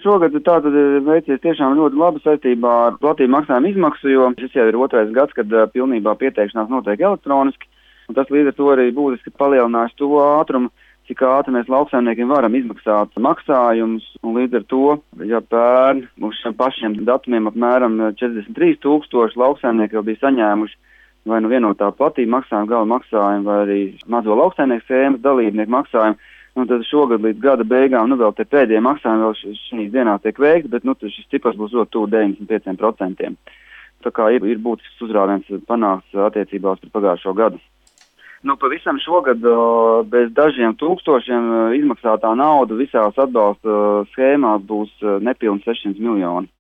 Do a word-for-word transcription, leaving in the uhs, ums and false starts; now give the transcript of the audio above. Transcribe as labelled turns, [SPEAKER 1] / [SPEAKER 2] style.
[SPEAKER 1] šogad tātad veicies tiešām ļoti labi saistībā ar platību maksājumu izmaksu, jo šis jau ir otrais gads, kad pilnībā pieteikšanās notiek elektroniski, un tas līdz ar to arī būtiski palielinās to ātrumu, cik ātri mēs lauksaimniekiem varam izmaksāt maksājumus, un līdz ar to, ja pērn uz šiem pašiem datumiem apmēram četrdesmit trīs tūkstoši lauksaimnieki jau bija saņēmuši vai nu vienotā platība maksājumu, gala maksājumu, vai arī mazo lauksaimnieku schēmas dalībnieku maksājumu, un tad šogad līdz gada beigām, nu vēl te pēdējie maksājumi vēl šīs dienās tiek veikti, bet nu šis cipars būs ļoti tuvu deviņdesmit pieciem procentiem. Tā kā ir, ir būtisks uzrāviens panāks attiecībās par pagājušo gadu. Nu, pavisam šogad bez dažiem tūkstošiem izmaksātā nauda visās atbalsta schēmās būs nepilni sešsimt miljoni.